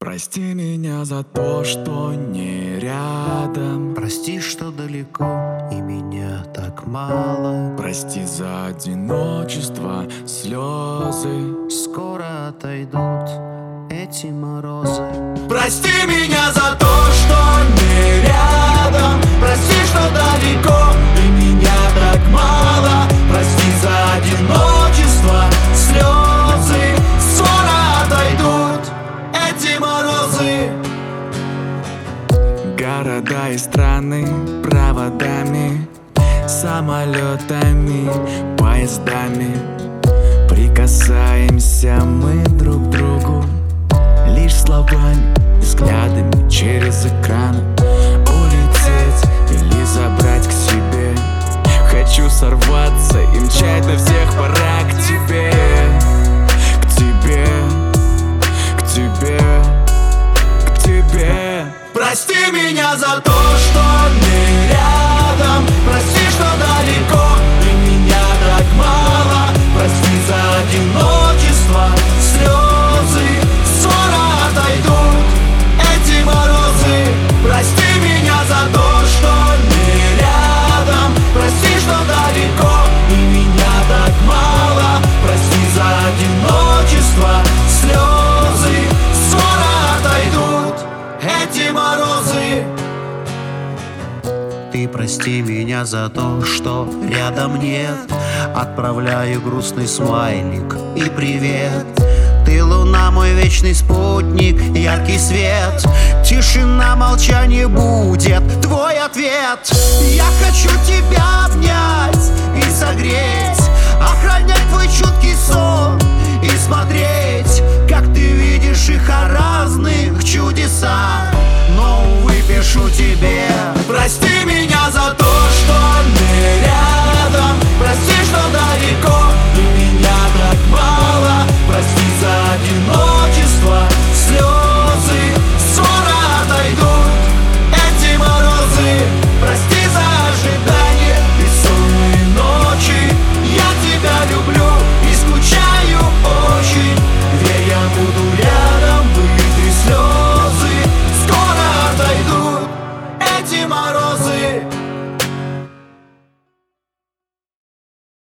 Прости меня за то, что не рядом. Прости, что далеко и меня так мало. Прости за одиночество, слезы. Скоро отойдут эти морозы. Прости меня за то, что не рядом. Прости, что далеко и меня так мало. Прости за одиночество, слезы. Скоро отойдут эти морозы. Города и страны проводами, самолетами, поездами. Прикасаемся мы друг к другу лишь словами, взглядами через экраны. Улететь или забрать к себе. Хочу сорваться и мчать на всех парах к тебе. К тебе, к тебе, к тебе. Прости меня за то, что не рядом. Прости, что далеко и меня так мало. Прости за одиночество, слезы. Скоро отойдут эти морозы. Прости меня за то, что не рядом. Прости, что далеко и меня так мало. Прости за одиночество, слезы. Скоро отойдут эти морозы. Ты прости меня за то, что рядом нет. Отправляю грустный смайлик и привет. Ты луна, мой вечный спутник, яркий свет. Тишина, молчание будет твой ответ. Я хочу тебя обнять и согреть, охранять твой чуткий сон и смотреть, как ты видишь и